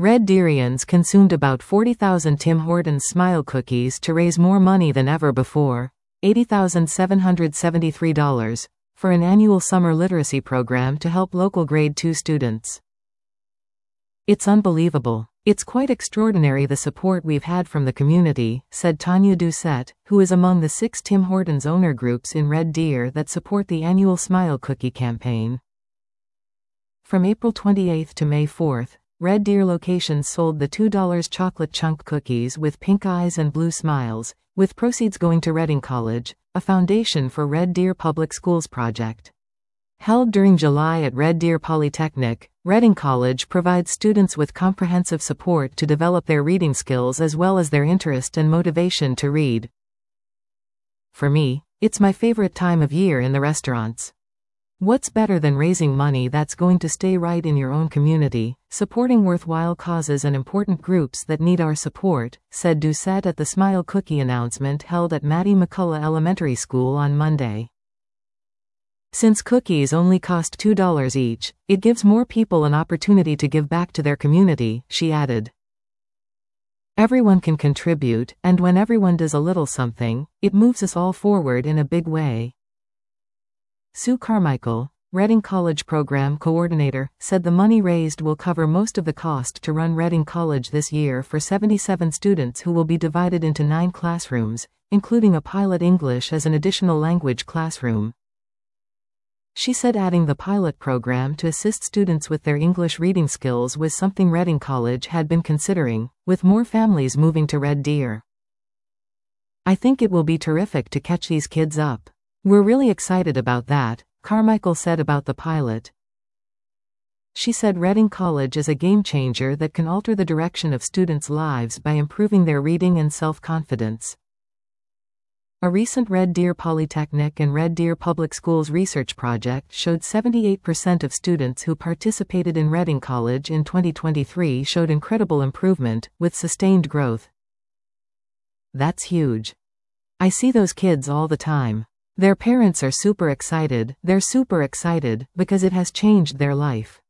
Red Deerians consumed about 40,000 Tim Hortons Smile cookies to raise more money than ever before, $80,773, for an annual summer literacy program to help local grade 2 students. "It's unbelievable. It's quite extraordinary the support we've had from the community," said Tanya Doucette, who is among the 6 Tim Hortons owner groups in Red Deer that support the annual Smile Cookie campaign. From April 28 to May 4, Red Deer locations sold the $2 chocolate chunk cookies with pink eyes and blue smiles, with proceeds going to Reading College, a foundation for Red Deer Public Schools project. Held during July at Red Deer Polytechnic, Reading College provides students with comprehensive support to develop their reading skills as well as their interest and motivation to read. "For me, it's my favorite time of year in the restaurants. What's better than raising money that's going to stay right in your own community, supporting worthwhile causes and important groups that need our support," said Doucette at the Smile Cookie announcement held at Mattie McCullough Elementary School on Monday. "Since cookies only cost $2 each, it gives more people an opportunity to give back to their community," she added. "Everyone can contribute, and when everyone does a little something, it moves us all forward in a big way." Sue Carmichael, Reading College Program Coordinator, said the money raised will cover most of the cost to run Reading College this year for 77 students who will be divided into 9 classrooms, including a pilot English as an additional language classroom. She said adding the pilot program to assist students with their English reading skills was something Reading College had been considering, with more families moving to Red Deer. "I think it will be terrific to catch these kids up. We're really excited about that," Carmichael said about the pilot. She said Reading College is a game changer that can alter the direction of students' lives by improving their reading and self-confidence. A recent Red Deer Polytechnic and Red Deer Public Schools research project showed 78% of students who participated in Reading College in 2023 showed incredible improvement, with sustained growth. "That's huge. I see those kids all the time. Their parents are super excited, they're super excited, because it has changed their life.